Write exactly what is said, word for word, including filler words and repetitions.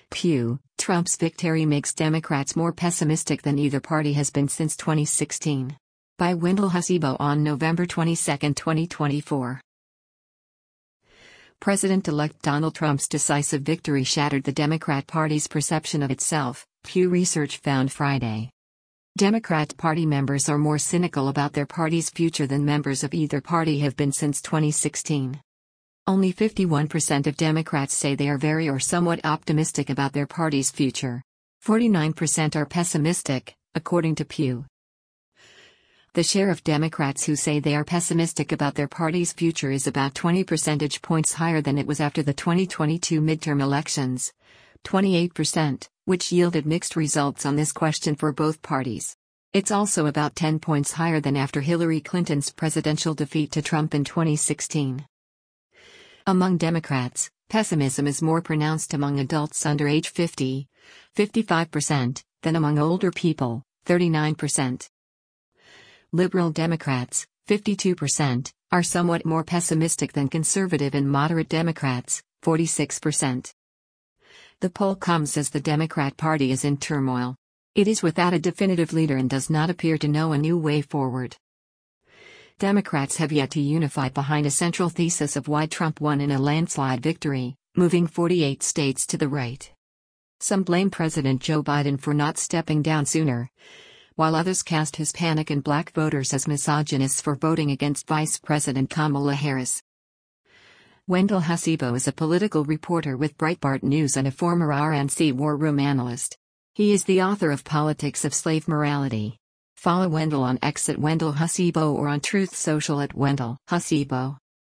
Pew, Trump's victory makes Democrats more pessimistic than either party has been since twenty sixteen. By Wendell Hasibo on November twenty-second, twenty twenty-four. President-elect Donald Trump's decisive victory shattered the Democrat Party's perception of itself, Pew Research found Friday. Democrat Party members are more cynical about their party's future than members of either party have been since twenty sixteen. Only fifty-one percent of Democrats say they are very or somewhat optimistic about their party's future. forty-nine percent are pessimistic, according to Pew. The share of Democrats who say they are pessimistic about their party's future is about twenty percentage points higher than it was after the twenty twenty-two midterm elections, twenty-eight percent, which yielded mixed results on this question for both parties. It's also about ten points higher than after Hillary Clinton's presidential defeat to Trump in twenty sixteen. Among Democrats, pessimism is more pronounced among adults under age fifty, fifty-five percent, than among older people, thirty-nine percent. Liberal Democrats, fifty-two percent, are somewhat more pessimistic than conservative and moderate Democrats, forty-six percent. The poll comes as the Democrat Party is in turmoil. It is without a definitive leader and does not appear to know a new way forward. Democrats have yet to unify behind a central thesis of why Trump won in a landslide victory, moving forty-eight states to the right. Some blame President Joe Biden for not stepping down sooner, while others cast Hispanic and black voters as misogynists for voting against Vice President Kamala Harris. Wendell Hasibo is a political reporter with Breitbart News and a former R N C war room analyst. He is the author of Politics of Slave Morality. Follow Wendell on X at Wendell Hasibo or on Truth Social at Wendell Hasibo.